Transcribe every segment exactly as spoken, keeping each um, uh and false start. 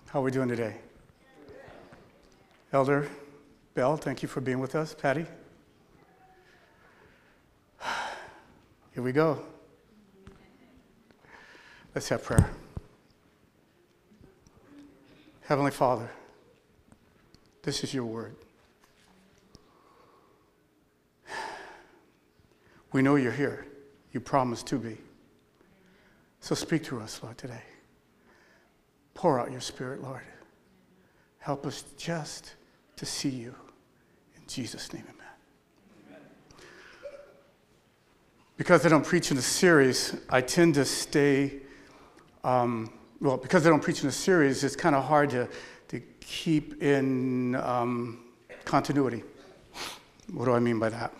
How are we doing today? Elder Bell, thank you for being with us. Patty? Here we go. Let's have prayer. Heavenly Father, this is your word. We know you're here. You promised to be. So speak to us, Lord, today. Pour out your Spirit, Lord. Help us just to see you. In Jesus' name, amen. Because I don't preach in a series, I tend to stay, um, well, because I don't preach in a series, it's kind of hard to, to keep in um, continuity. What do I mean by that?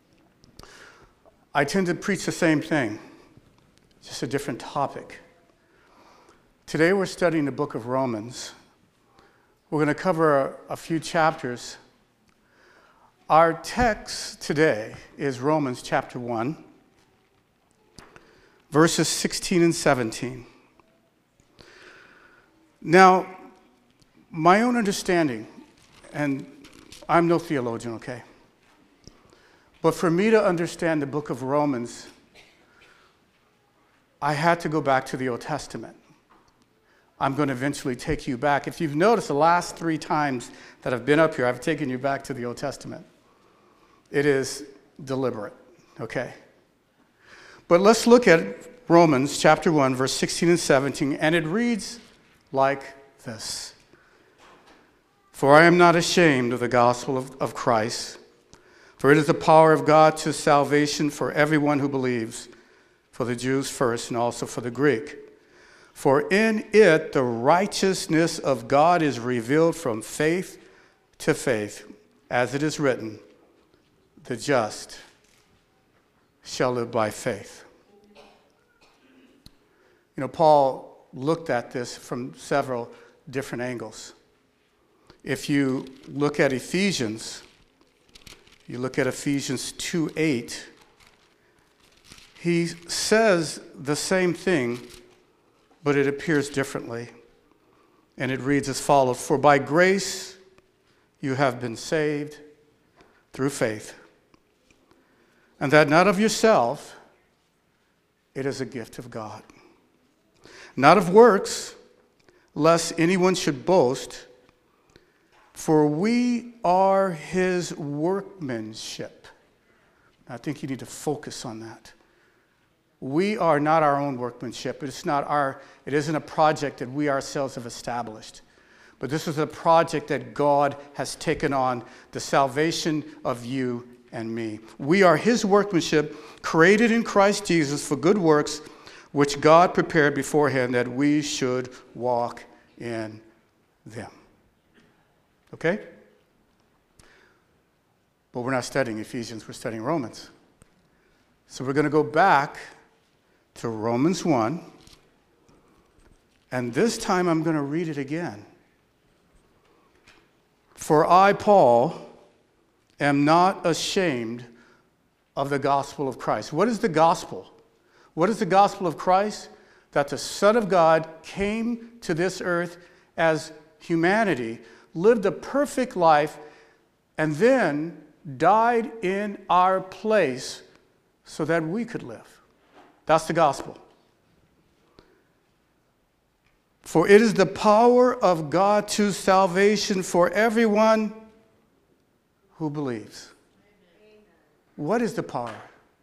I tend to preach the same thing, just a different topic. Today we're studying the book of Romans. We're going to cover a, a few chapters. Our text today is Romans chapter one, verses sixteen and seventeen. Now, my own understanding, and I'm no theologian, okay? But for me to understand the book of Romans, I had to go back to the Old Testament. I'm going to eventually take you back. If you've noticed, the last three times that I've been up here, I've taken you back to the Old Testament. It is deliberate, okay? But let's look at Romans chapter one, verse sixteen and seventeen, and it reads like this. For I am not ashamed of the gospel of, of Christ, for it is the power of God to salvation for everyone who believes, for the Jews first and also for the Greek. For in it the righteousness of God is revealed from faith to faith, as it is written, the just shall live by faith. You know, Paul looked at this from several different angles. If you look at Ephesians, you look at Ephesians two eight, he says the same thing, but it appears differently. And it reads as follows: For by grace you have been saved through faith, and that not of yourself, it is a gift of God. Not of works, lest anyone should boast, for we are his workmanship. I think you need to focus on that. We are not our own workmanship. It's not our, it isn't a project that we ourselves have established. But this is a project that God has taken on, the salvation of you and me. We are his workmanship, created in Christ Jesus for good works, which God prepared beforehand that we should walk in them. Okay? But we're not studying Ephesians, we're studying Romans. So we're going to go back to Romans one, and this time I'm going to read it again. For I, Paul, am not ashamed of the gospel of Christ. What is the gospel? What is the gospel of Christ? That the Son of God came to this earth as humanity, lived a perfect life, and then died in our place so that we could live. That's the gospel. For it is the power of God to salvation for everyone who believes. What is the power?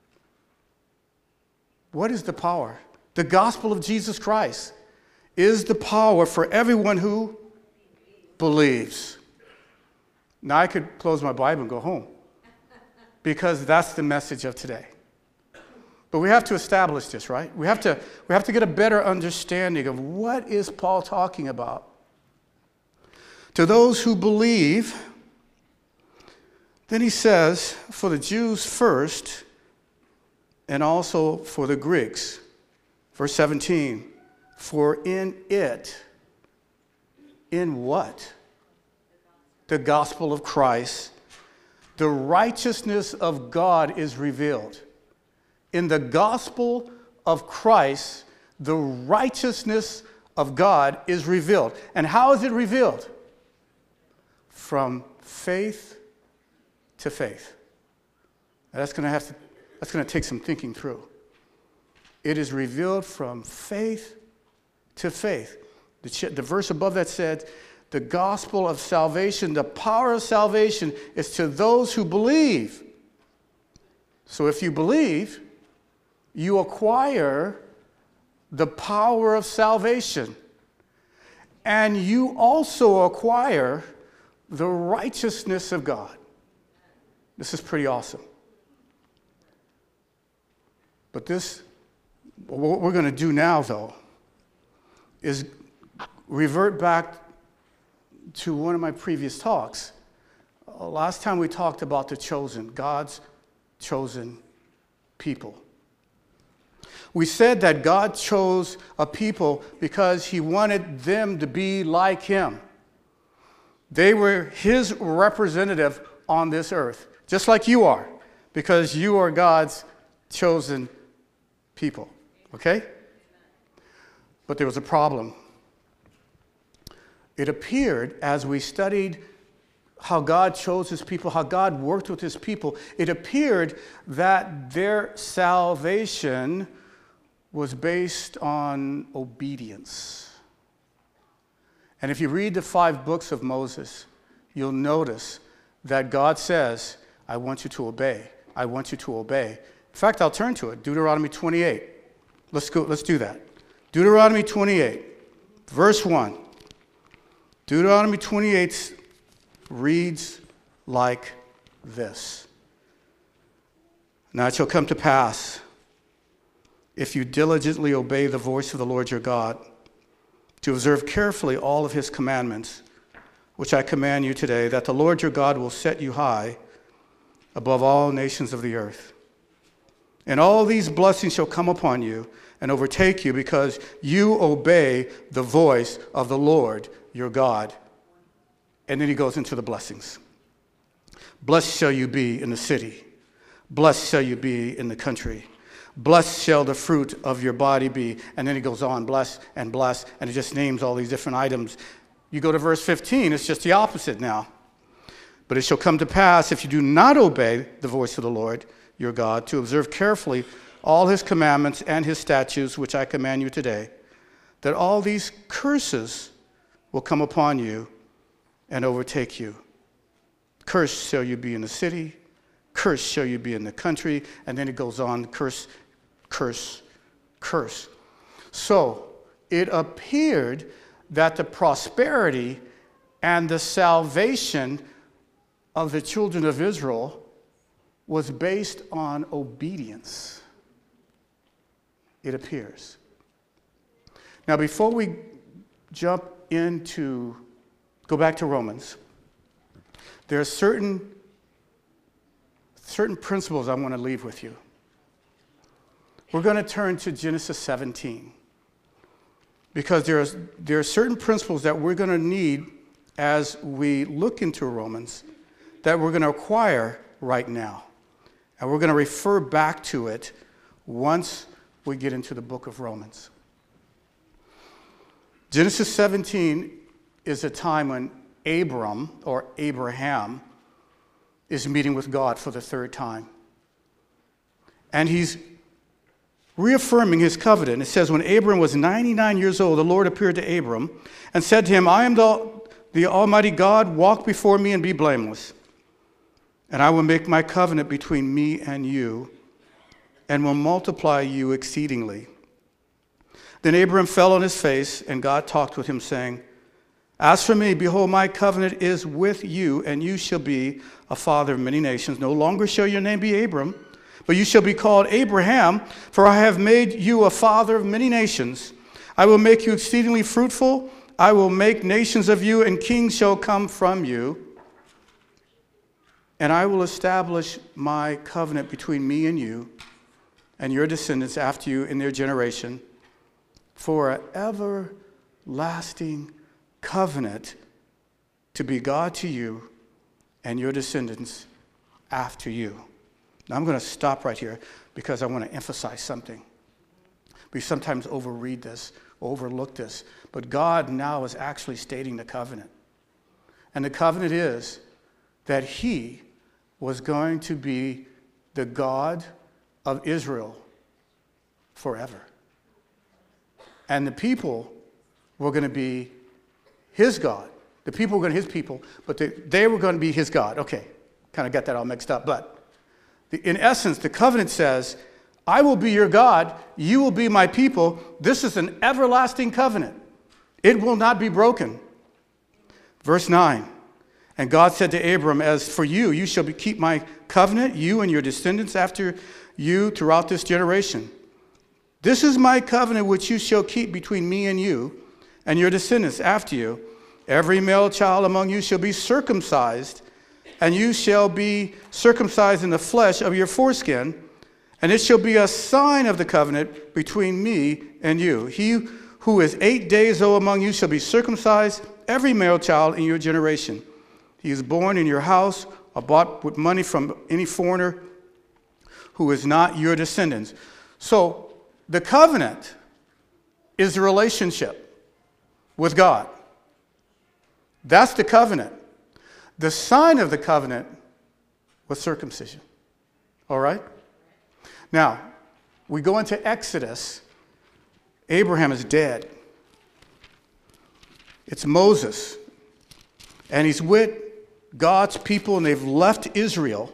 What is the power? The gospel of Jesus Christ is the power for everyone who believes. Now I could close my Bible and go home, because that's the message of today. But we have to establish this, right? We have to, we have to get a better understanding of what is Paul talking about. To those who believe, then he says, for the Jews first, and also for the Greeks. Verse seventeen, for in it, in what? The gospel of Christ, the righteousness of God is revealed. In the gospel of Christ, the righteousness of God is revealed. And how is it revealed? From faith to faith. And that's going to have to, that's going to take some thinking through. It is revealed from faith to faith. The, ch- the verse above that said, the gospel of salvation, the power of salvation is to those who believe. So if you believe, you acquire the power of salvation. And you also acquire the righteousness of God. This is pretty awesome. But this, what we're going to do now, though, is revert back to one of my previous talks. Uh, last time we talked about the chosen, God's chosen people. We said that God chose a people because he wanted them to be like him. They were his representative on this earth, just like you are, because you are God's chosen people. Okay? But there was a problem. It appeared as we studied how God chose his people, how God worked with his people, it appeared that their salvation was based on obedience. And if you read the five books of Moses, you'll notice that God says, I want you to obey. I want you to obey. In fact, I'll turn to it. Deuteronomy twenty-eight. Let's go. Let's do that. Deuteronomy twenty-eight, verse one. Deuteronomy twenty-eight reads like this. Now it shall come to pass, if you diligently obey the voice of the Lord your God, to observe carefully all of his commandments, which I command you today, that the Lord your God will set you high above all nations of the earth. And all these blessings shall come upon you and overtake you, because you obey the voice of the Lord your God. And then he goes into the blessings. Blessed shall you be in the city. Blessed shall you be in the country. Blessed shall the fruit of your body be. And then he goes on, bless and bless, and he just names all these different items. You go to verse fifteen, it's just the opposite now. But it shall come to pass, if you do not obey the voice of the Lord your God, to observe carefully all his commandments and his statutes, which I command you today, that all these curses will come upon you and overtake you. Cursed shall you be in the city, cursed shall you be in the country, and then it goes on, curse, curse, curse. So it appeared that the prosperity and the salvation of the children of Israel was based on obedience. It appears. Now, before we jump into, go back to Romans, there are certain, certain principles I want to leave with you. We're going to turn to Genesis seventeen, because there are, there are certain principles that we're going to need as we look into Romans that we're going to acquire right now. And we're going to refer back to it once we get into the book of Romans. Genesis seventeen is a time when Abram, or Abraham, is meeting with God for the third time. And he's reaffirming his covenant. It says, when Abram was ninety-nine years old, the Lord appeared to Abram and said to him, I am the, the Almighty God, walk before me and be blameless. And I will make my covenant between me and you, and will multiply you exceedingly. Then Abram fell on his face, and God talked with him, saying, as for me, behold, my covenant is with you, and you shall be a father of many nations. No longer shall your name be Abram, but you shall be called Abraham, for I have made you a father of many nations. I will make you exceedingly fruitful. I will make nations of you, and kings shall come from you. And I will establish my covenant between me and you, and your descendants after you in their generation, for an everlasting covenant, to be God to you and your descendants after you. Now I'm going to stop right here because I want to emphasize something. We sometimes overread this. overlook this. But God now is actually stating the covenant. And the covenant is that he was going to be the God of Israel forever. And the people were going to be his God. The people were going to be his people, but they, they were going to be his God. Okay, kind of got that all mixed up. But the, in essence, the covenant says, I will be your God, you will be my people. This is an everlasting covenant. It will not be broken. Verse nine, and God said to Abram, as for you, you shall be, keep my covenant, you and your descendants after you throughout this generation. This is my covenant which you shall keep between me and you and your descendants after you. Every male child among you shall be circumcised, and you shall be circumcised in the flesh of your foreskin, and it shall be a sign of the covenant between me and you. He who is eight days old among you shall be circumcised, every male child in your generation. He is born in your house or bought with money from any foreigner who is not your descendants. So the covenant is a relationship with God. That's the covenant. The sign of the covenant was circumcision. All right? Now, we go into Exodus. Abraham is dead. It's Moses. And he's with God's people, and they've left Israel.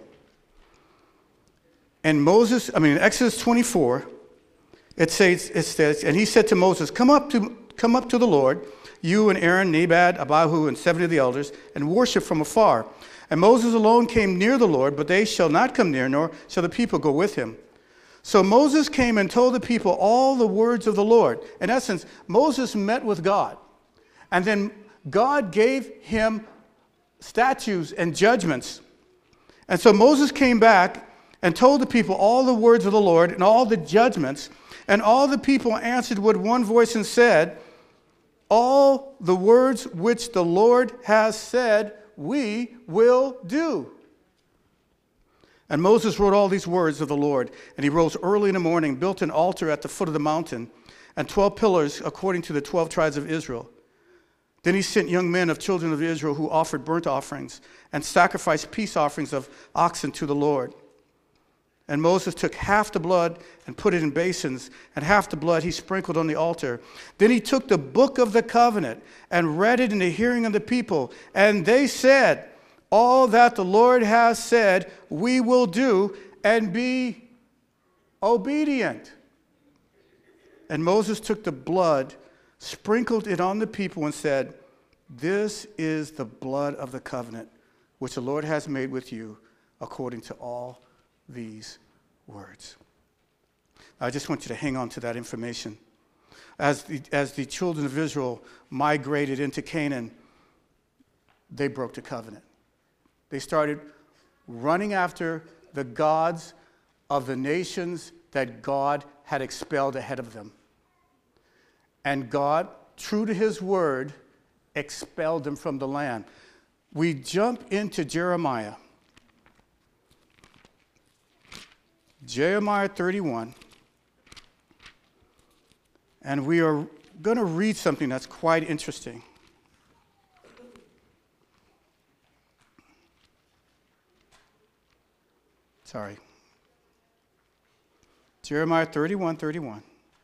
And Moses, I mean, in Exodus twenty-four, it says, it says, and he said to Moses, come up to, come up to the Lord, you and Aaron, Nadab, Abihu, and seventy of the elders, and worship from afar. And Moses alone came near the Lord, but they shall not come near, nor shall the people go with him. So Moses came and told the people all the words of the Lord. In essence, Moses met with God. And then God gave him statutes and judgments. And so Moses came back and told the people all the words of the Lord and all the judgments. And all the people answered with one voice and said, all the words which the Lord has said, we will do. And Moses wrote all these words of the Lord, and he rose early in the morning, built an altar at the foot of the mountain, and twelve pillars according to the twelve tribes of Israel. Then he sent young men of children of Israel who offered burnt offerings and sacrificed peace offerings of oxen to the Lord. And Moses took half the blood and put it in basins, and half the blood he sprinkled on the altar. Then he took the book of the covenant and read it in the hearing of the people, and they said, all that the Lord has said, we will do, and be obedient. And Moses took the blood, sprinkled it on the people, and said, this is the blood of the covenant, which the Lord has made with you, according to all these words. I just want you to hang on to that information. As the, as the children of Israel migrated into Canaan, they broke the covenant. They started running after the gods of the nations that God had expelled ahead of them. And God, true to his word, expelled them from the land. We jump into Jeremiah. Jeremiah thirty-one. And we are going to read something that's quite interesting. Sorry. Jeremiah thirty-one, thirty-one.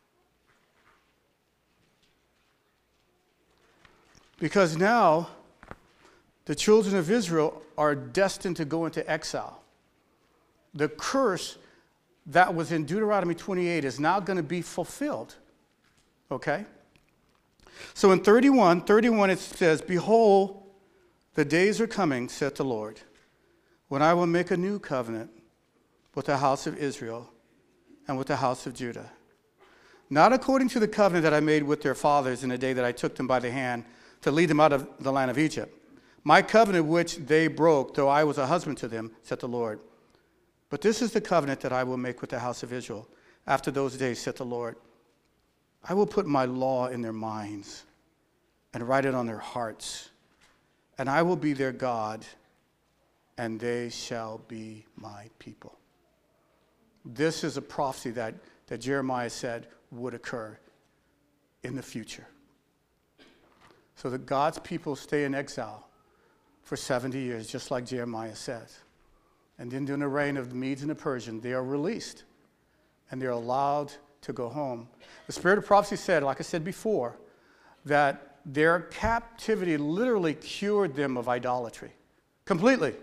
Because now the children of Israel are destined to go into exile. The curse that was in Deuteronomy twenty-eight is now going to be fulfilled. Okay? So in thirty-one, thirty-one it says, behold, the days are coming, saith the Lord, when I will make a new covenant with the house of Israel and with the house of Judah. Not according to the covenant that I made with their fathers in the day that I took them by the hand to lead them out of the land of Egypt. My covenant which they broke, though I was a husband to them, saith the Lord. But this is the covenant that I will make with the house of Israel after those days, saith the Lord. I will put my law in their minds and write it on their hearts, and I will be their God, and they shall be my people. This is a prophecy that, that Jeremiah said would occur. in the future. So that God's people stay in exile for seventy years, just like Jeremiah says. And then during the reign of the Medes and the Persians, they are released and they're allowed to go home. The Spirit of Prophecy said, like I said before, that their captivity literally cured them of idolatry. Completely.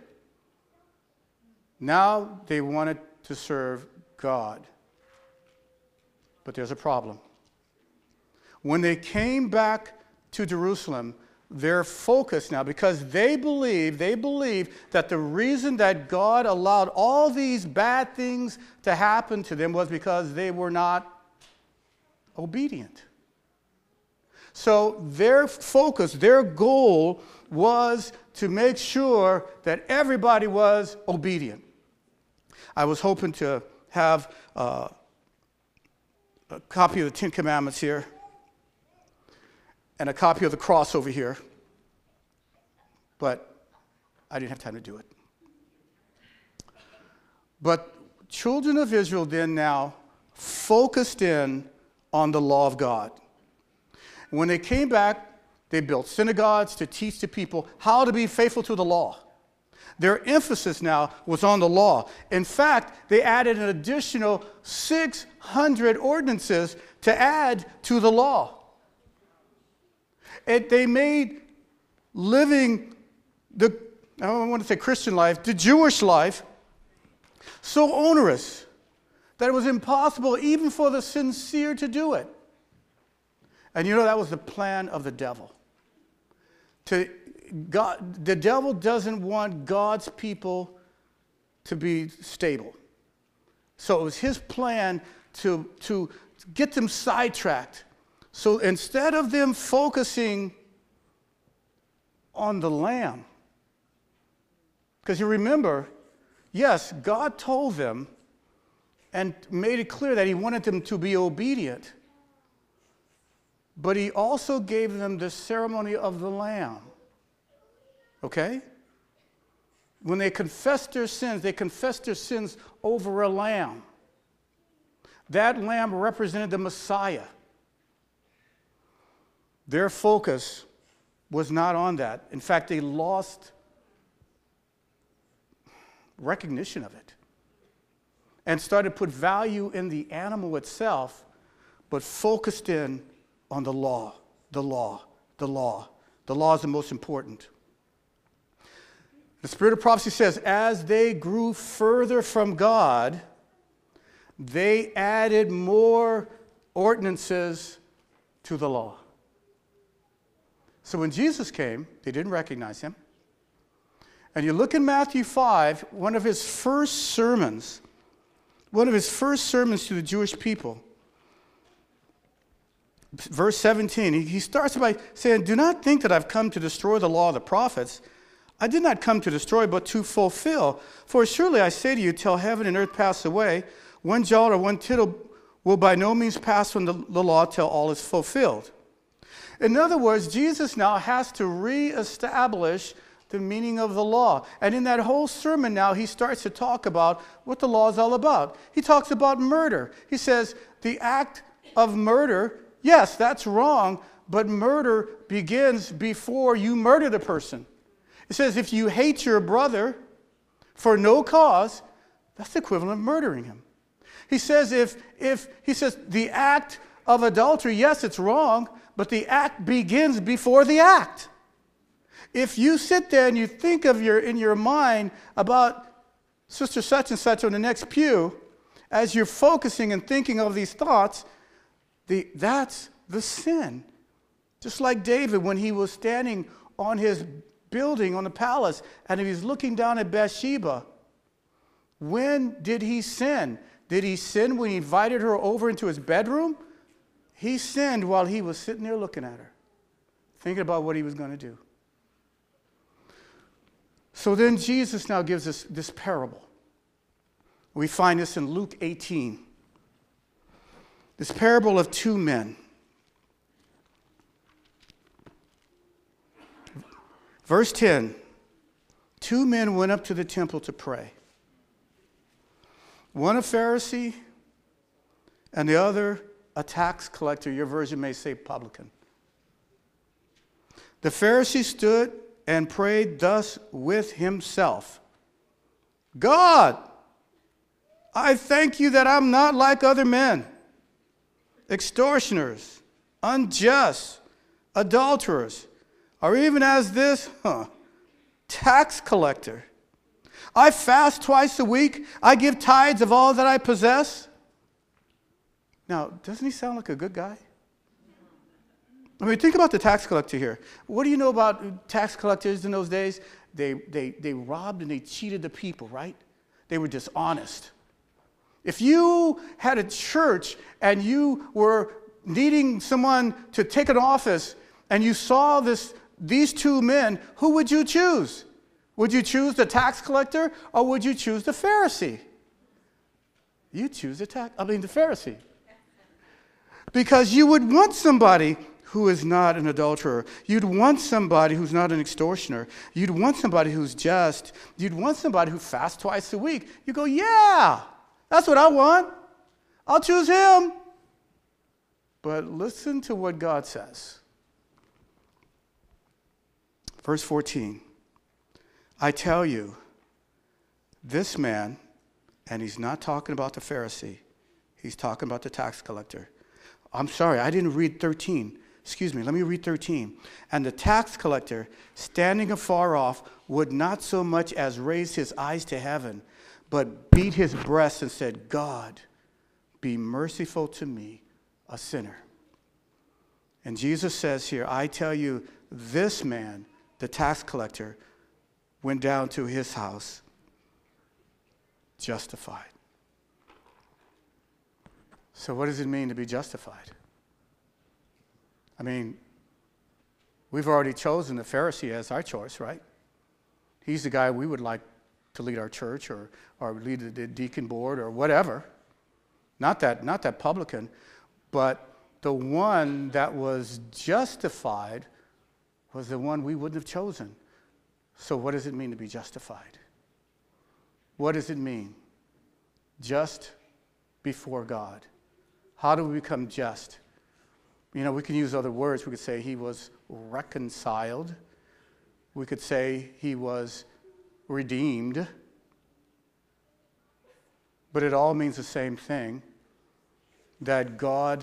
Now they wanted to serve God. But there's a problem. When they came back to Jerusalem, their focus now, because they believe, they believe that the reason that God allowed all these bad things to happen to them was because they were not obedient. So their focus, their goal was to make sure that everybody was obedient. I was hoping to have uh, a copy of the Ten Commandments here and a copy of the cross over here, but I didn't have time to do it. But children of Israel then now focused in on the law of God. When they came back, they built synagogues to teach the people how to be faithful to the law. Their emphasis now was on the law. In fact, they added an additional six hundred ordinances to add to the law. It, they made living the, I don't want to say Christian life, the Jewish life, so onerous that it was impossible even for the sincere to do it. And you know, that was the plan of the devil. To God, the devil doesn't want God's people to be stable. So it was his plan to, to get them sidetracked. So instead of them focusing on the Lamb, because you remember, yes, God told them and made it clear that he wanted them to be obedient, but he also gave them the ceremony of the Lamb. Okay? When they confessed their sins, they confessed their sins over a lamb. That lamb represented the Messiah. Their focus was not on that. In fact, they lost recognition of it and started to put value in the animal itself, but focused in on the law, the law, the law. The law is the most important. The Spirit of Prophecy says, as they grew further from God, they added more ordinances to the law. So when Jesus came, they didn't recognize him. And you look in Matthew five, one of his first sermons, one of his first sermons to the Jewish people, verse seventeen, he starts by saying, do not think that I've come to destroy the law of the prophets. I did not come to destroy, but to fulfill. For surely I say to you, till heaven and earth pass away, one jot or one tittle will by no means pass from the, the law till all is fulfilled. In other words, Jesus now has to reestablish the meaning of the law. And in that whole sermon now, he starts to talk about what the law is all about. He talks about murder. He says, the act of murder, yes, that's wrong, but murder begins before you murder the person. It says if you hate your brother for no cause, that's the equivalent of murdering him. He says if, if he says the act of adultery, yes, it's wrong, but the act begins before the act. If you sit there and you think of your in your mind about Sister such and such on the next pew, as you're focusing and thinking of these thoughts, the, that's the sin. Just like David when he was standing on his building on the palace and he was looking down at Bathsheba. When did he sin? Did he sin when he invited her over into his bedroom? He sinned while he was sitting there looking at her, thinking about what he was going to do. So then Jesus now gives us this parable. We find this in Luke eighteen. This parable of two men. Verse ten, two men went up to the temple to pray. One a Pharisee and the other a tax collector. Your version may say publican. The Pharisee stood and prayed thus with himself. God, I thank you that I'm not like other men, extortioners, unjust, adulterers, or even as this huh, tax collector. I fast twice a week. I give tithes of all that I possess. Now, doesn't he sound like a good guy? I mean, think about the tax collector here. What do you know about tax collectors in those days? They, they, they robbed and they cheated the people, right? They were dishonest. If you had a church and you were needing someone to take an office and you saw this, these two men, who would you choose? Would you choose the tax collector or would you choose the Pharisee? You choose the tax, I mean the Pharisee. Because you would want somebody who is not an adulterer. You'd want somebody who's not an extortioner. You'd want somebody who's just. You'd want somebody who fasts twice a week. You go, yeah, that's what I want. I'll choose him. But listen to what God says. Verse fourteen. I tell you, this man, and he's not talking about the Pharisee. He's talking about the tax collector. I'm sorry, I didn't read thirteen. Excuse me, let me read thirteen. And the tax collector, standing afar off, would not so much as raise his eyes to heaven, but beat his breast and said, God, be merciful to me, a sinner. And Jesus says here, I tell you, this man, the tax collector, went down to his house justified. So what does it mean to be justified? I mean, we've already chosen the Pharisee as our choice, right? He's the guy we would like to lead our church or, or lead the deacon board or whatever. Not that, not that publican, but the one that was justified was the one we wouldn't have chosen. So what does it mean to be justified? What does it mean? Just before God. How do we become just? You know, we can use other words. We could say he was reconciled. We could say he was redeemed. But it all means the same thing, that God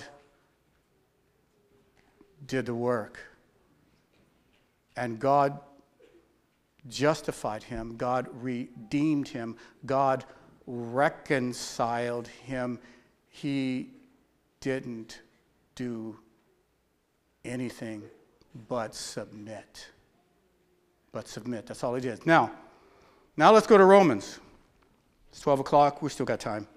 did the work. And God justified him. God redeemed him. God reconciled him. He didn't do anything but submit. But submit. That's all he did. Now, now let's go to Romans. It's twelve o'clock. We still got time.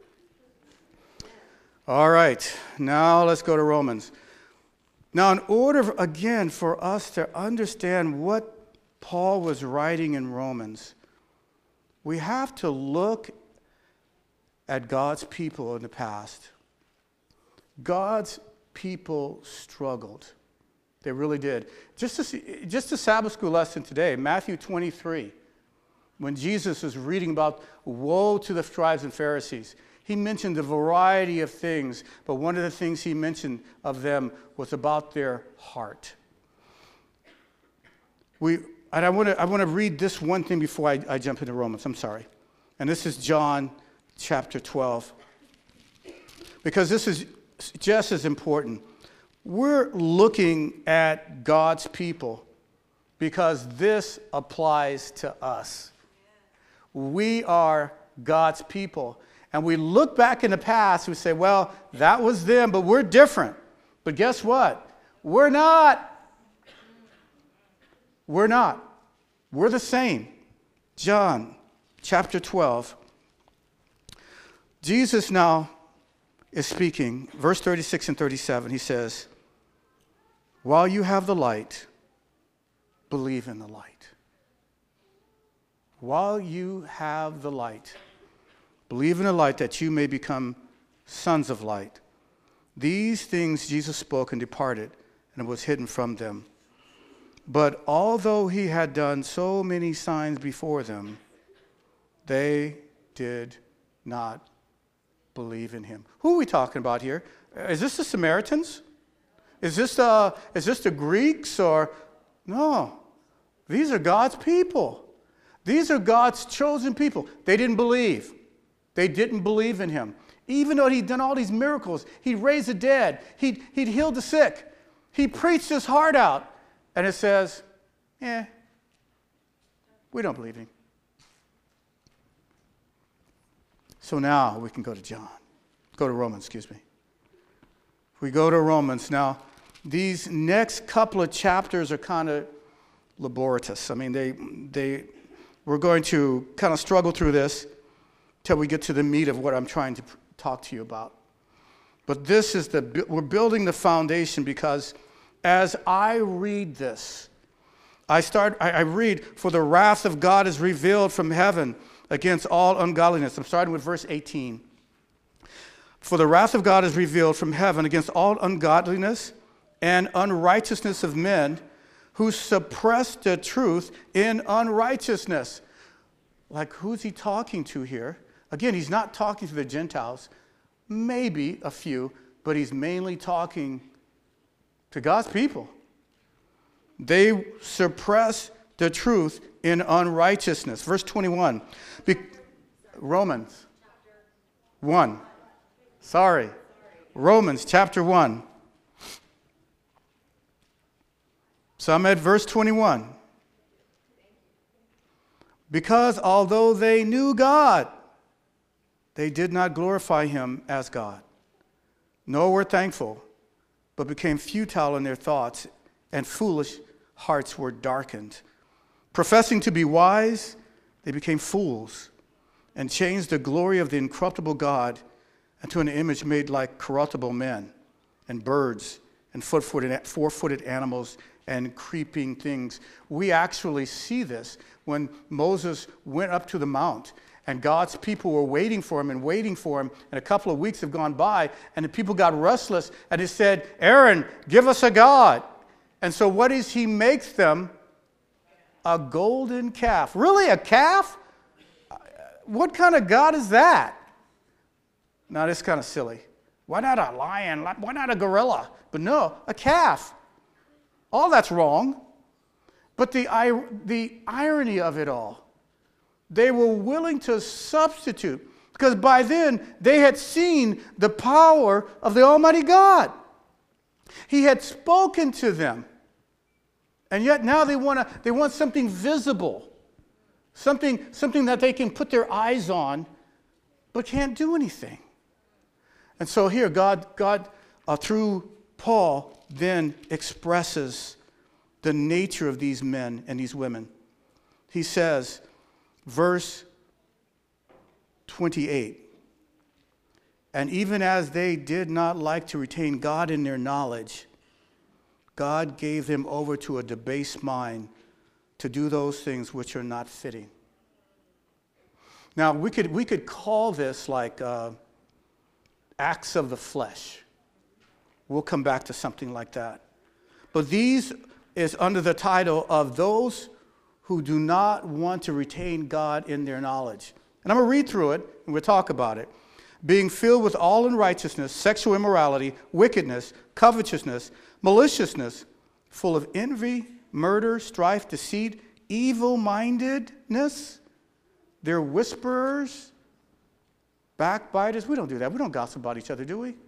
All right. Now let's go to Romans. Now, in order, again, for us to understand what Paul was writing in Romans, we have to look at God's people in the past. God's people struggled. They really did. Just a, just a Sabbath school lesson today, Matthew twenty-three, when Jesus was reading about woe to the scribes and Pharisees, he mentioned a variety of things, but one of the things he mentioned of them was about their heart. We, and I want to I want to read this one thing before I, I jump into Romans. I'm sorry. And this is John chapter twelve. Because this is just as important. We're looking at God's people because this applies to us. We are God's people. And we look back in the past, we say, well, that was them, but we're different. But guess what? We're not. We're not. We're the same. John chapter twelve. Jesus now is speaking, verse thirty-six and thirty-seven. He says, while you have the light, believe in the light. While you have the light, believe in the light that you may become sons of light. These things Jesus spoke and departed, and it was hidden from them. But although he had done so many signs before them, they did not believe in him. Who are we talking about here? is this the Samaritans? Is this the, is this the Greeks? Or no, these are God's people. These are God's chosen people. They didn't believe. They didn't believe in him. Even though he'd done all these miracles, he'd raised the dead, he'd, he'd healed the sick, he preached his heart out. And it says, eh, we don't believe him. So now we can go to John. Go to Romans, excuse me. We go to Romans. Now, these next couple of chapters are kind of laborious. I mean, they, they, we're going to kind of struggle through this till we get to the meat of what I'm trying to talk to you about. But this is the, we're building the foundation, because as I read this, I start, I, I read, for the wrath of God is revealed from heaven against all ungodliness. I'm starting with verse eighteen. For the wrath of God is revealed from heaven against all ungodliness and unrighteousness of men who suppress the truth in unrighteousness. Like, who's he talking to here? Again, he's not talking to the Gentiles, maybe a few, but he's mainly talking to God's people. They suppress the truth in unrighteousness. Verse twenty-one. Be- Romans one. Sorry. Romans chapter one. So I'm at verse twenty-one. Because although they knew God, they did not glorify him as God, nor were thankful, but became futile in their thoughts, and foolish hearts were darkened. Professing to be wise, they became fools, and changed the glory of the incorruptible God into an image made like corruptible men, and birds, and four-footed, four-footed animals, and creeping things. We actually see this when Moses went up to the mount, and God's people were waiting for him and waiting for him, and a couple of weeks have gone by, and the people got restless, and he said, Aaron, give us a god. And so what is he makes them? A golden calf. Really, a calf? What kind of God is that? Now, this is kind of silly. Why not a lion? Why not a gorilla? But no, a calf. All that's wrong. But the, the irony of it all, they were willing to substitute, because by then they had seen the power of the Almighty God. He had spoken to them. And yet now they want to, they want something visible, something, something that they can put their eyes on, but can't do anything. And so here, God, God uh, through Paul, then expresses the nature of these men and these women. He says, verse twenty-eight, and even as they did not like to retain God in their knowledge, God gave them over to a debased mind to do those things which are not fitting. Now, we could, we could call this like uh, acts of the flesh. We'll come back to something like that. But these is under the title of those who do not want to retain God in their knowledge. And I'm going to read through it, and we'll talk about it. Being filled with all unrighteousness, sexual immorality, wickedness, covetousness, maliciousness, full of envy, murder, strife, deceit, evil-mindedness. They're whisperers, backbiters. We don't do that. We don't gossip about each other, do we?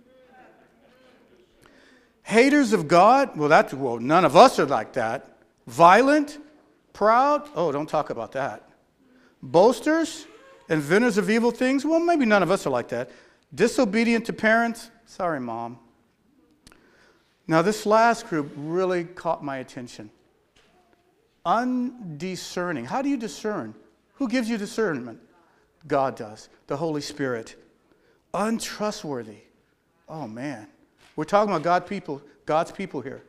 Haters of God. Well, that's, well, none of us are like that. Violent, proud. Oh, don't talk about that. Boasters, inventors of evil things. Well, maybe none of us are like that. Disobedient to parents. Sorry, Mom. Now, this last group really caught my attention. Undiscerning. How do you discern? Who gives you discernment? God does. The Holy Spirit. Untrustworthy. Oh, man. We're talking about God people, God's people here.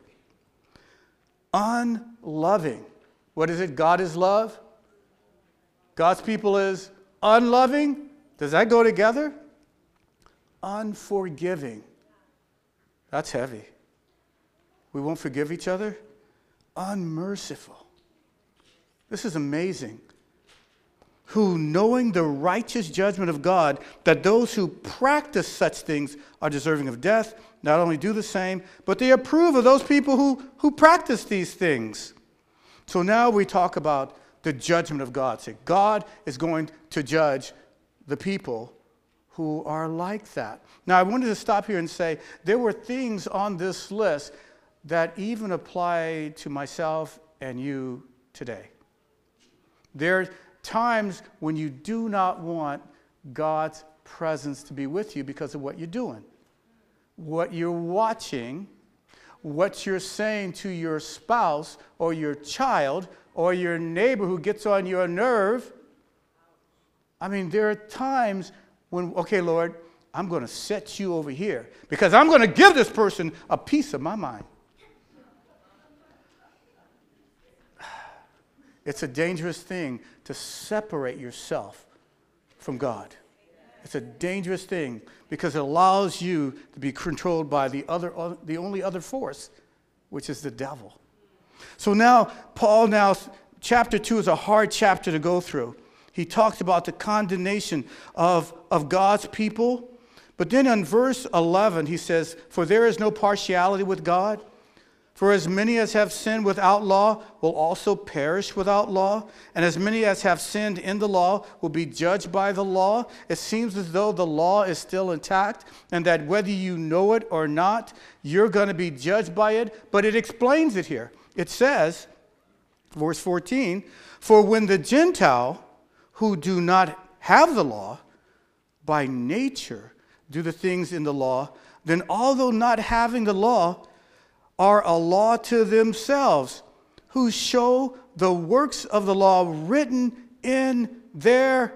Unloving. What is it? God is love. God's people is unloving. Does that go together? Unforgiving. That's heavy. We won't forgive each other. Unmerciful. This is amazing. who, knowing the righteous judgment of God, that those who practice such things are deserving of death, not only do the same, but they approve of those people who, who practice these things. So now we talk about the judgment of God. Say, God is going to judge the people who are like that. Now, I wanted to stop here and say there were things on this list that even apply to myself and you today. There are times when you do not want God's presence to be with you because of what you're doing, what you're watching, what you're saying to your spouse or your child or your neighbor who gets on your nerve. I mean, there are times when, okay, Lord, I'm going to set you over here because I'm going to give this person a piece of my mind. It's a dangerous thing to separate yourself from God. It's a dangerous thing because it allows you to be controlled by the other, the only other force, which is the devil. So now, Paul now, chapter two is a hard chapter to go through. He talks about the condemnation of, of God's people. But then in verse eleven, he says, "For there is no partiality with God. For as many as have sinned without law will also perish without law. And as many as have sinned in the law will be judged by the law." It seems as though the law is still intact and that whether you know it or not, you're going to be judged by it. But it explains it here. It says, verse fourteen, "For when the Gentile who do not have the law by nature do the things in the law, then although not having the law, are a law to themselves, who show the works of the law written in their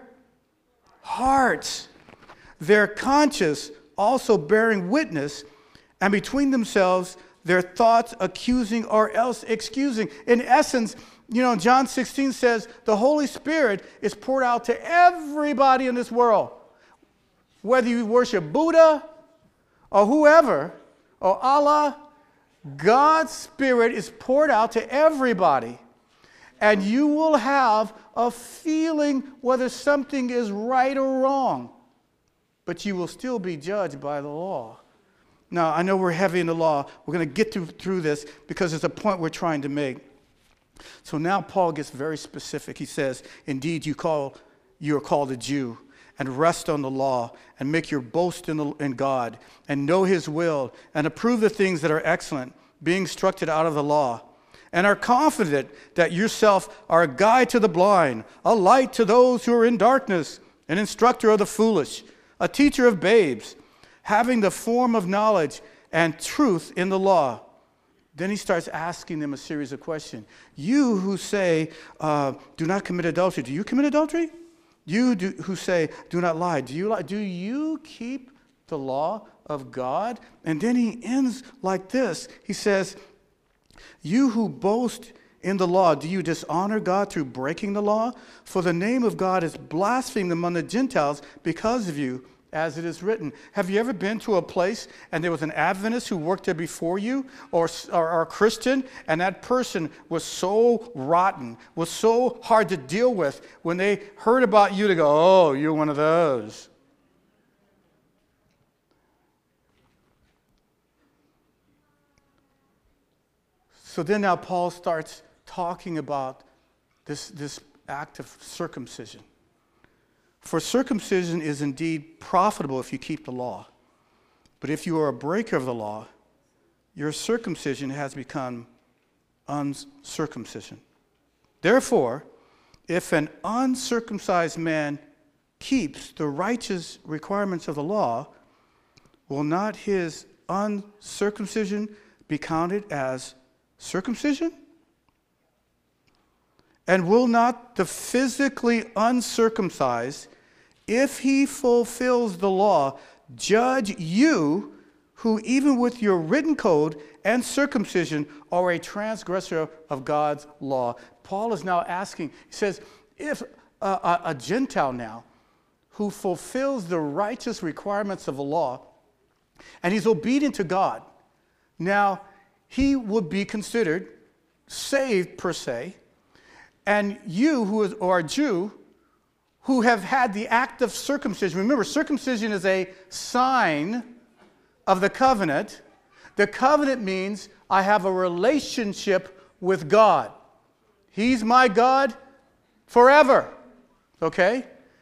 hearts, their conscience also bearing witness, and between themselves their thoughts accusing or else excusing." In essence, you know, John sixteen says the Holy Spirit is poured out to everybody in this world. Whether you worship Buddha or whoever or Allah, God's Spirit is poured out to everybody. And you will have a feeling whether something is right or wrong. But you will still be judged by the law. Now, I know we're heavy in the law. We're going to get through, through this because it's a point we're trying to make. So now Paul gets very specific. He says, "Indeed, you call you are called a Jew, and rest on the law, and make your boast in, the, in God, and know his will, and approve the things that are excellent, being instructed out of the law, and are confident that yourself are a guide to the blind, a light to those who are in darkness, an instructor of the foolish, a teacher of babes, having the form of knowledge and truth in the law." Then he starts asking them a series of questions. "You who say, uh, do not commit adultery, do you commit adultery? You do, who say, do not lie, do you lie? Do you keep the law of God?" And then he ends like this. He says, "You who boast in the law, do you dishonor God through breaking the law? For the name of God is blasphemed among the Gentiles because of you, as it is written." Have you ever been to a place and there was an Adventist who worked there before you, or, or, or a Christian, and that person was so rotten, was so hard to deal with, when they heard about you, they go, "Oh, you're one of those." So then now Paul starts talking about this, this act of circumcision. "For circumcision is indeed profitable if you keep the law. But if you are a breaker of the law, your circumcision has become uncircumcision. Therefore, if an uncircumcised man keeps the righteous requirements of the law, will not his uncircumcision be counted as circumcision? And will not the physically uncircumcised, if he fulfills the law, judge you, who even with your written code and circumcision are a transgressor of God's law?" Paul is now asking, he says, if a, a, a Gentile now, who fulfills the righteous requirements of the law, and he's obedient to God, now he would be considered saved per se. And you who are a Jew, who have had the act of circumcision. Remember, circumcision is a sign of the covenant. The covenant means I have a relationship with God. He's my God forever. Okay?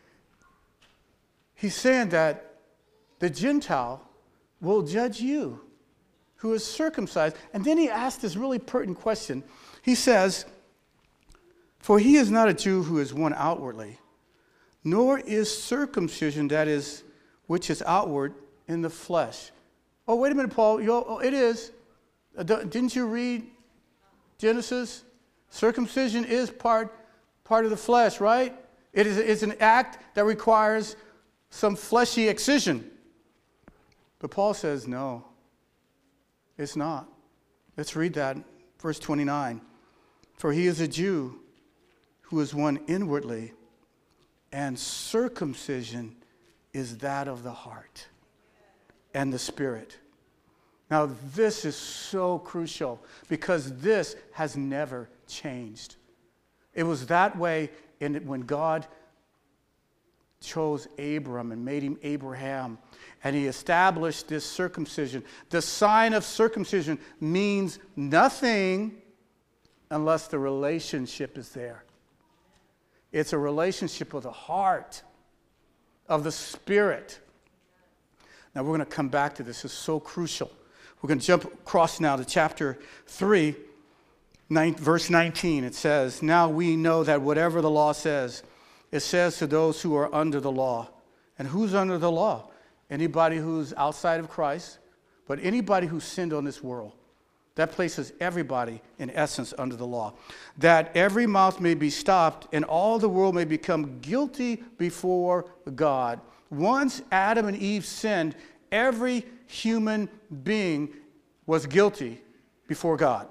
He's saying that the Gentile will judge you, who is circumcised. And then he asked this really pertinent question. He says, for he is not a Jew who is one outwardly, nor is circumcision, that is, which is outward, in the flesh. Oh, wait a minute, Paul. You, oh, it is. Uh, didn't you read Genesis? Circumcision is part, part of the flesh, right? It is it's an act that requires some fleshy excision. But Paul says, no, it's not. Let's read that, verse twenty-nine. For he is a Jew who is one inwardly, and circumcision is that of the heart and the spirit. Now, this is so crucial because this has never changed. It was that way in when God chose Abram and made him Abraham, and he established this circumcision. The sign of circumcision means nothing unless the relationship is there. It's a relationship of the heart, of the spirit. Now, we're going to come back to this. It's so crucial. We're going to jump across now to chapter three, nine, verse nineteen. It says, now we know that whatever the law says, it says to those who are under the law. And who's under the law? Anybody who's outside of Christ, but anybody who sinned on this world. That places everybody, in essence, under the law. That every mouth may be stopped and all the world may become guilty before God. Once Adam and Eve sinned, every human being was guilty before God.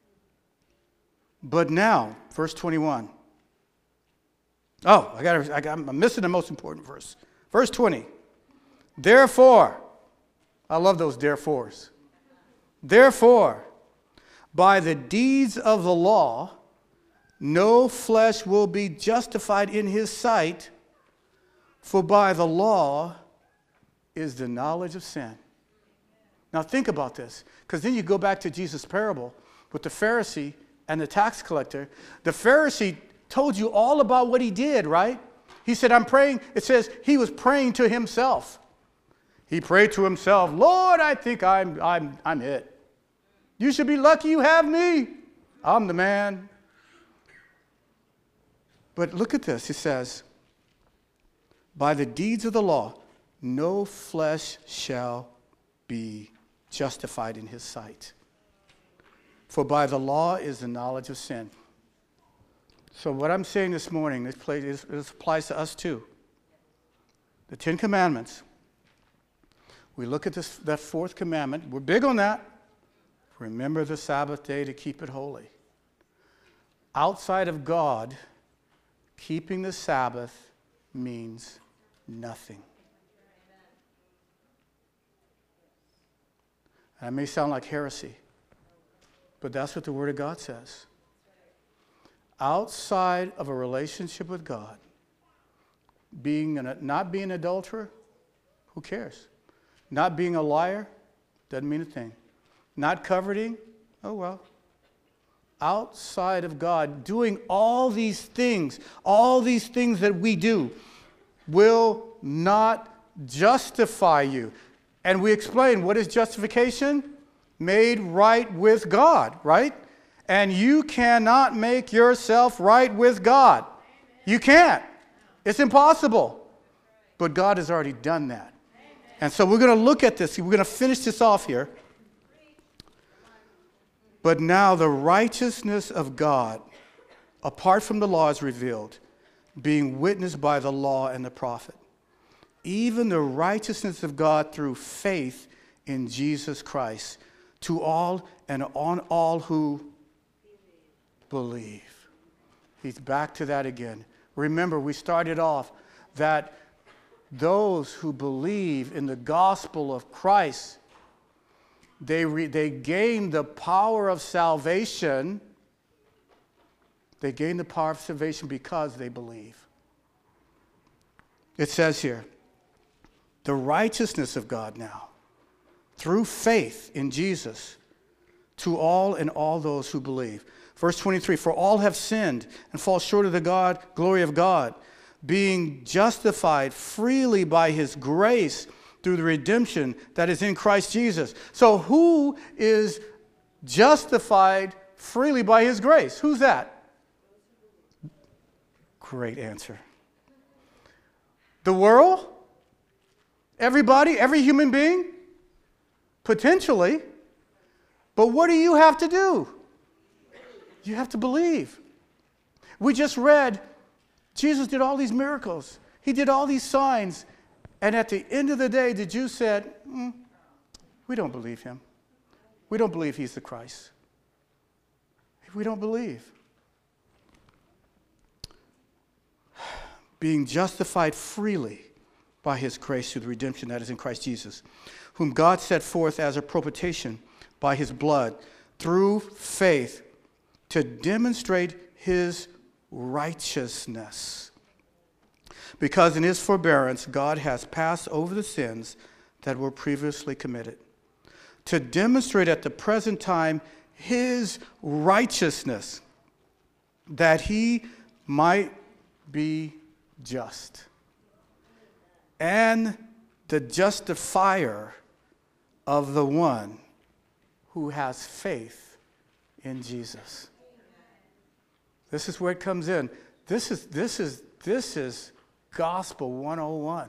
But now, verse twenty-one. Oh, I got I got, I'm missing the most important verse. Verse twenty. Therefore, I love those therefores. Therefore, by the deeds of the law, no flesh will be justified in his sight, for by the law is the knowledge of sin. Now think about this, because then you go back to Jesus' parable with the Pharisee and the tax collector. The Pharisee told you all about what he did, right? He said, I'm praying. It says he was praying to himself. He prayed to himself, Lord, I think I'm, I'm, I'm it. You should be lucky you have me. I'm the man. But look at this. It says, by the deeds of the law, no flesh shall be justified in his sight. For by the law is the knowledge of sin. So what I'm saying this morning, this, play, this, this applies to us too. The Ten Commandments. We look at this, that fourth commandment. We're big on that. Remember the Sabbath day to keep it holy. Outside of God, keeping the Sabbath means nothing. That may sound like heresy, but that's what the Word of God says. Outside of a relationship with God, being an, not being an adulterer, who cares? Not being a liar, doesn't mean a thing. Not coveting, oh well. Outside of God, doing all these things, all these things that we do, will not justify you. And we explain, what is justification? Made right with God, right? And you cannot make yourself right with God. You can't. It's impossible. But God has already done that. And so we're going to look at this. We're going to finish this off here. But now the righteousness of God, apart from the law, is revealed, being witnessed by the law and the prophet. Even the righteousness of God through faith in Jesus Christ, to all and on all who believe. He's back to that again. Remember, we started off that those who believe in the gospel of Christ, They, re, they gain the power of salvation. They gain the power of salvation because they believe. It says here, the righteousness of God now, through faith in Jesus, to all and all those who believe. Verse twenty-three, for all have sinned and fall short of the God, glory of God, being justified freely by his grace through the redemption that is in Christ Jesus. So who is justified freely by his grace? Who's that? Great answer. The world? Everybody? Every human being? Potentially. But what do you have to do? You have to believe. We just read, Jesus did all these miracles. He did all these signs. And at the end of the day, the Jews said, mm, we don't believe him. We don't believe he's the Christ. We don't believe. Being justified freely by his grace through the redemption that is in Christ Jesus, whom God set forth as a propitiation by his blood through faith to demonstrate his righteousness. Because in his forbearance, God has passed over the sins that were previously committed, to demonstrate at the present time his righteousness, that he might be just, and the justifier of the one who has faith in Jesus. This is where it comes in. This is this is this is gospel one oh one.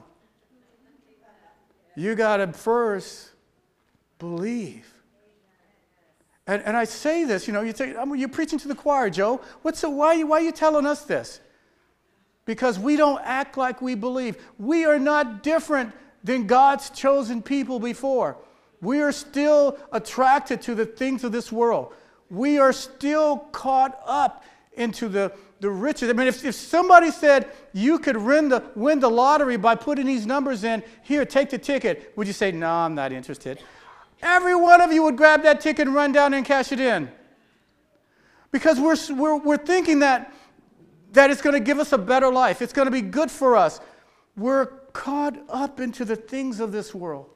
You got to first believe. And, and I say this, you know, you say, you're preaching to the choir, Joe. What's the, why, why are you telling us this? Because we don't act like we believe. We are not different than God's chosen people before. We are still attracted to the things of this world. We are still caught up into the, the riches. I mean, if, if somebody said you could win the, win the lottery by putting these numbers in, here, take the ticket, would you say, no, I'm not interested? Every one of you would grab that ticket and run down and cash it in. Because we're, we're, we're thinking that, that it's going to give us a better life. It's going to be good for us. We're caught up into the things of this world.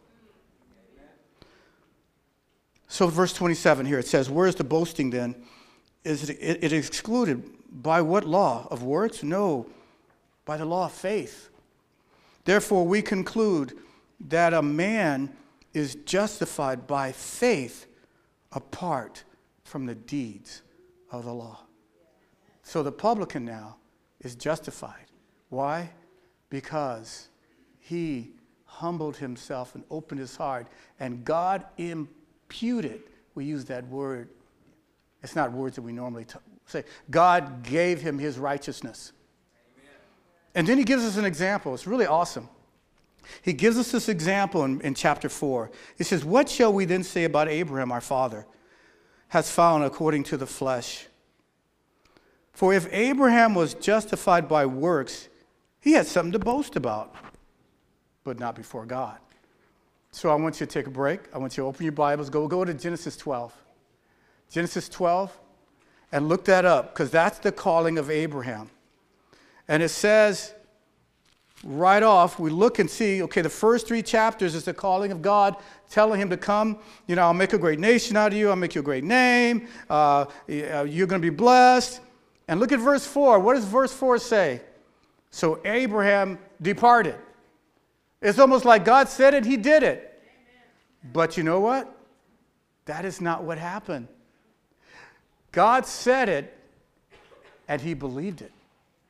So verse twenty-seven here, it says, where is the boasting then? Is it, it, it excluded by what law? Of works? No, by the law of faith. Therefore we conclude that a man is justified by faith apart from the deeds of the law. So the publican now is justified. Why? Because he humbled himself and opened his heart, and God imputed, we use that word, it's not words that we normally t- say, God gave him his righteousness. Amen. And then he gives us an example. It's really awesome. He gives us this example in, in chapter four. He says, what shall we then say about Abraham, our father, has found according to the flesh? For if Abraham was justified by works, he had something to boast about, but not before God. So I want you to take a break. I want you to open your Bibles. Go, go to Genesis twelve. Genesis twelve, and look that up, because that's the calling of Abraham. And it says, right off, we look and see, okay, the first three chapters is the calling of God, telling him to come, you know, I'll make a great nation out of you, I'll make you a great name, uh, you're going to be blessed. And look at verse four. What does verse four say? So Abraham departed. It's almost like God said it, he did it. Amen. But you know what? That is not what happened. God said it, and he believed it.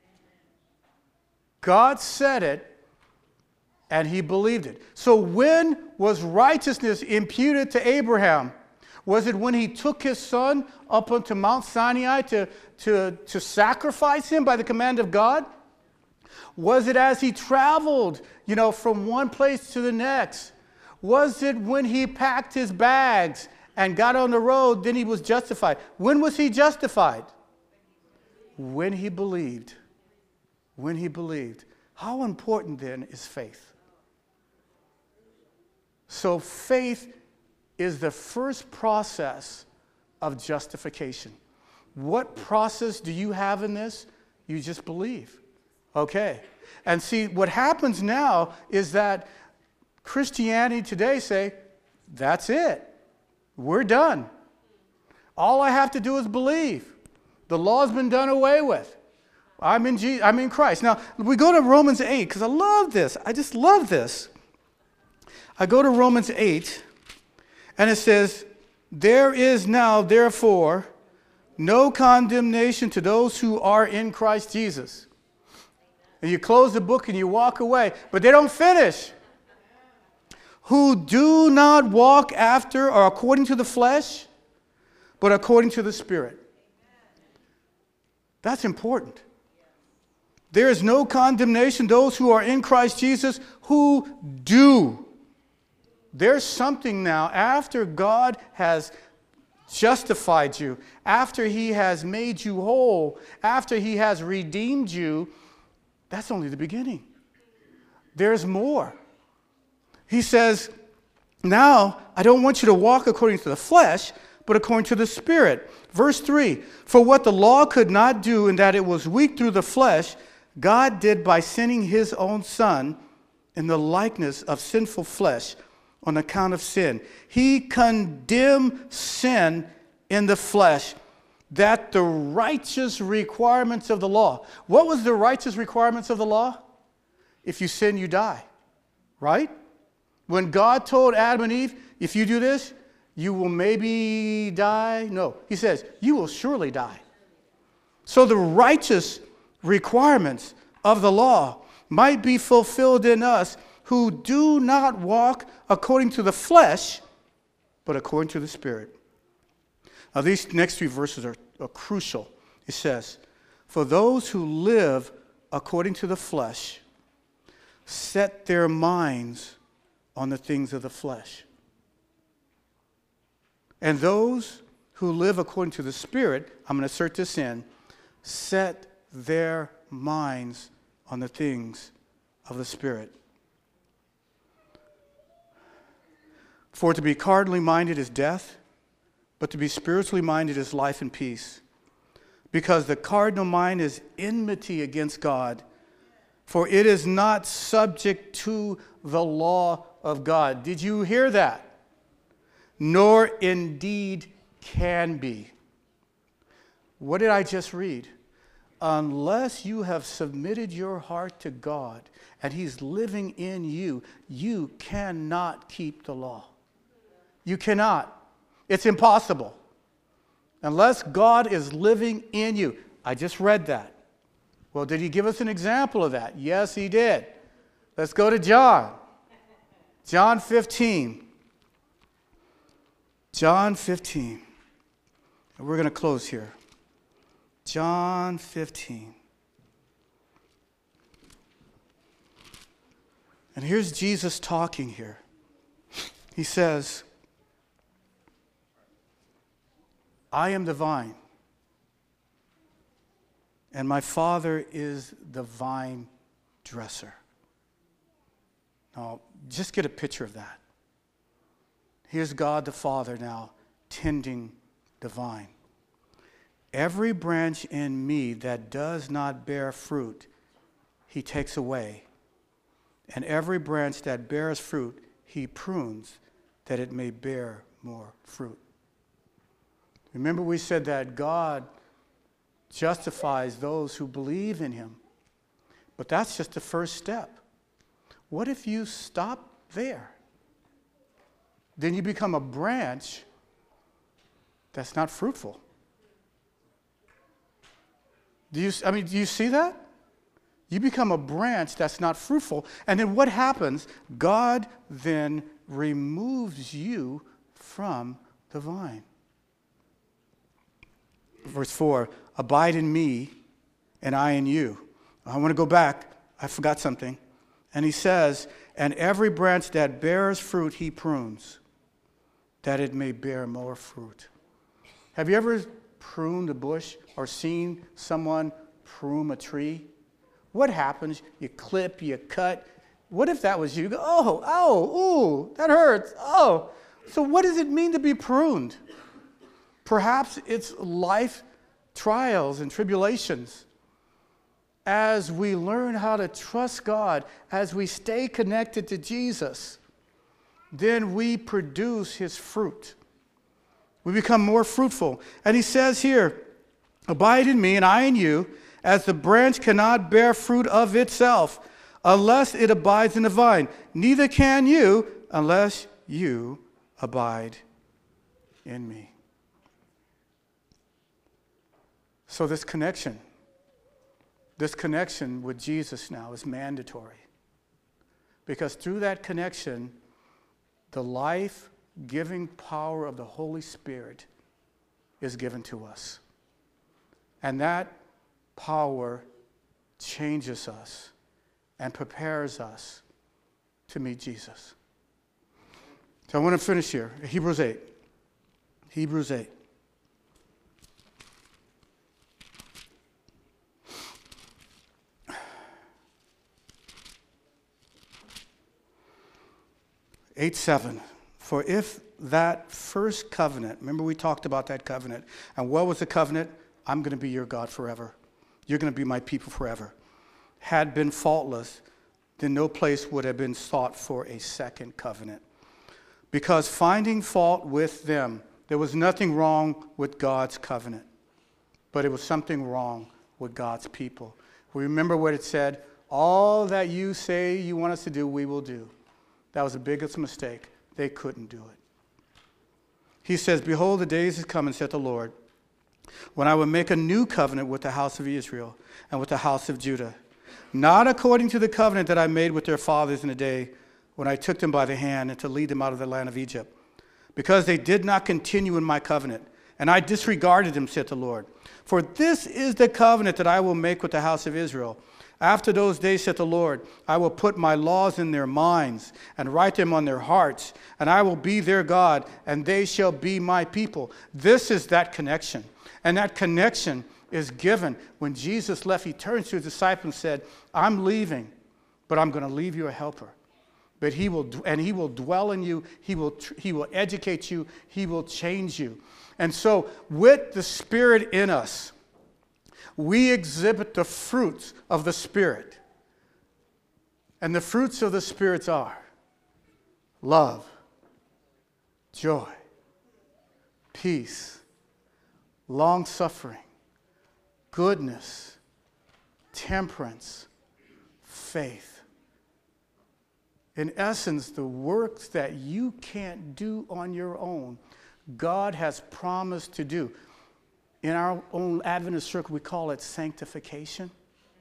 God said it, and he believed it. So when was righteousness imputed to Abraham? Was it when he took his son up onto Mount Sinai to, to, to sacrifice him by the command of God? Was it as he traveled, you know, from one place to the next? Was it when he packed his bags and got on the road, then he was justified? When was he justified? When he believed. When he believed. How important then is faith? So faith is the first process of justification. What process do you have in this? You just believe. Okay. And see, what happens now is that Christianity today say, that's it. We're done. All I have to do is believe. The law's been done away with. I'm in Jesus, I'm in Christ. Now, we go to Romans eight, because I love this. I just love this. I go to Romans eight, and it says, there is now, therefore, no condemnation to those who are in Christ Jesus. And you close the book and you walk away, but they don't finish. Who do not walk after or according to the flesh, but according to the Spirit. That's important. There is no condemnation, those who are in Christ Jesus, who do. There's something now, after God has justified you, after He has made you whole, after He has redeemed you, that's only the beginning. There's more. He says, now, I don't want you to walk according to the flesh, but according to the Spirit. Verse three, for what the law could not do in that it was weak through the flesh, God did by sending His own Son in the likeness of sinful flesh on account of sin. He condemned sin in the flesh, that the righteous requirements of the law. What was the righteous requirements of the law? If you sin, you die. Right? When God told Adam and Eve, if you do this, you will maybe die. No, He says, you will surely die. So the righteous requirements of the law might be fulfilled in us who do not walk according to the flesh, but according to the Spirit. Now these next three verses are, are crucial. It says, for those who live according to the flesh set their minds on the things of the flesh. And those who live according to the Spirit, I'm going to insert this in, set their minds on the things of the Spirit. For to be carnally minded is death, but to be spiritually minded is life and peace. Because the carnal mind is enmity against God, for it is not subject to the law of God. Did you hear that? Nor indeed can be. What did I just read? Unless you have submitted your heart to God and He's living in you, you cannot keep the law. You cannot. It's impossible. Unless God is living in you. I just read that. Well, did He give us an example of that? Yes, He did. Let's go to John. John fifteen. John fifteen. And we're going to close here. John fifteen. And here's Jesus talking here. He says, I am the vine, and my Father is the vine dresser. Now, just get a picture of that. Here's God the Father now tending the vine. Every branch in me that does not bear fruit, He takes away. And every branch that bears fruit, He prunes, that it may bear more fruit. Remember we said that God justifies those who believe in Him. But that's just the first step. What if you stop there? Then you become a branch that's not fruitful. Do you, I mean, do you see that? You become a branch that's not fruitful. And then what happens? God then removes you from the vine. Verse four, abide in me and I in you. I want to go back. I forgot something. And he says, and every branch that bears fruit he prunes, that it may bear more fruit. Have you ever pruned a bush or seen someone prune a tree? What happens? You clip, you cut. What if that was you? You go, oh, oh, ooh, that hurts. Oh. So what does it mean to be pruned? Perhaps it's life trials and tribulations. as we learn how to trust God, as we stay connected to Jesus, then we produce his fruit. We become more fruitful. And he says here, abide in me and I in you, as the branch cannot bear fruit of itself unless it abides in the vine. Neither can you unless you abide in me. So this connection, this connection with Jesus now is mandatory. Because through that connection, the life-giving power of the Holy Spirit is given to us. And that power changes us and prepares us to meet Jesus. So I want to finish here. Hebrews eight. Hebrews eight. eight seven. For if that first covenant, remember we talked about that covenant, and what was the covenant? I'm going to be your God forever. You're going to be my people forever. Had been faultless, then no place would have been sought for a second covenant. Because finding fault with them, there was nothing wrong with God's covenant, but it was something wrong with God's people. We remember what it said, all that you say you want us to do, we will do. That was the biggest mistake. They couldn't do it. He says, behold, the days is coming, saith the Lord, when I will make a new covenant with the house of Israel and with the house of Judah, not according to the covenant that I made with their fathers in the day when I took them by the hand and to lead them out of the land of Egypt, because they did not continue in my covenant, and I disregarded them, saith the Lord. For this is the covenant that I will make with the house of Israel. After those days, saith the Lord, I will put my laws in their minds and write them on their hearts, and I will be their God, and they shall be my people. This is that connection. And that connection is given when Jesus left. He turned to his disciples and said, I'm leaving, but I'm going to leave you a helper. But he will, and he will dwell in you. He will, he will educate you. He will change you. And so with the Spirit in us, we exhibit the fruits of the Spirit. And the fruits of the Spirit are love, joy, peace, long-suffering, goodness, temperance, faith. In essence, the works that you can't do on your own, God has promised to do. In our own Adventist circle, we call it sanctification.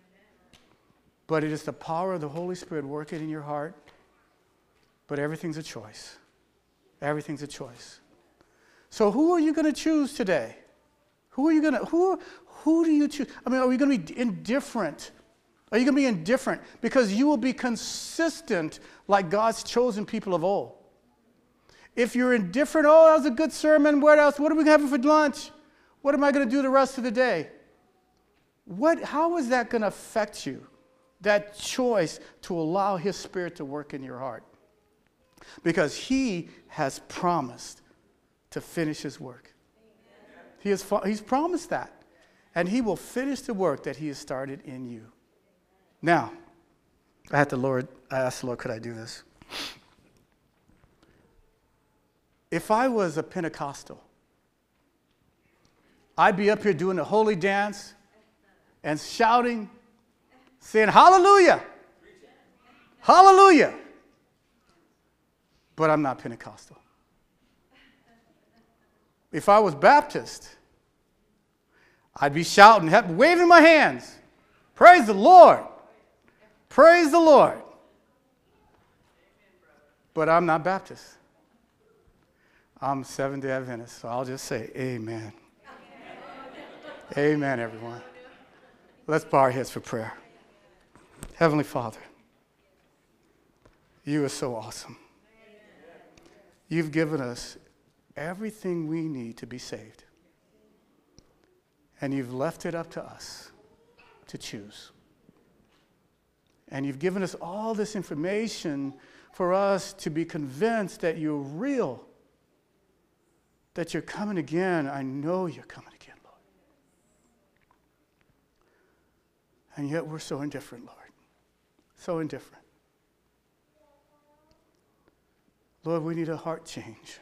But it is the power of the Holy Spirit working in your heart. But everything's a choice. Everything's a choice. So who are you going to choose today? Who are you going to, who, who do you choose? I mean, are you going to be indifferent? Are you going to be indifferent? Because you will be consistent like God's chosen people of old. If you're indifferent, oh, that was a good sermon. What else? What are we having for lunch? What am I going to do the rest of the day? What, how is that going to affect you? That choice to allow his Spirit to work in your heart. Because he has promised to finish his work. He has, he's promised that. And he will finish the work that he has started in you. Now, I had the Lord, I asked the Lord, could I do this? If I was a Pentecostal, I'd be up here doing the holy dance and shouting, saying, hallelujah, hallelujah. But I'm not Pentecostal. If I was Baptist, I'd be shouting, waving my hands, praise the Lord, praise the Lord. But I'm not Baptist. I'm Seventh-day Adventist, so I'll just say amen. Amen, everyone. Let's bow our heads for prayer. Heavenly Father, you are so awesome. You've given us everything we need to be saved. And you've left it up to us to choose. And you've given us all this information for us to be convinced that you're real, that you're coming again. I know you're coming again, Lord. And yet we're so indifferent, Lord. So indifferent. Lord, we need a heart change.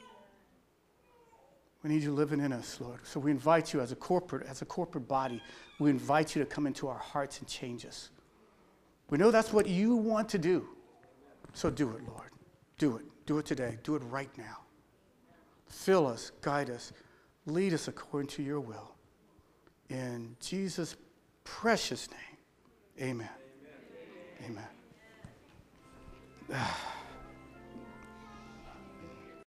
We need you living in us, Lord. So we invite you as a corporate, as a corporate body, we invite you to come into our hearts and change us. We know that's what you want to do. So do it, Lord. Do it. Do it today. Do it right now. Fill us, guide us, lead us according to your will. In Jesus' precious name, amen. Amen. Amen.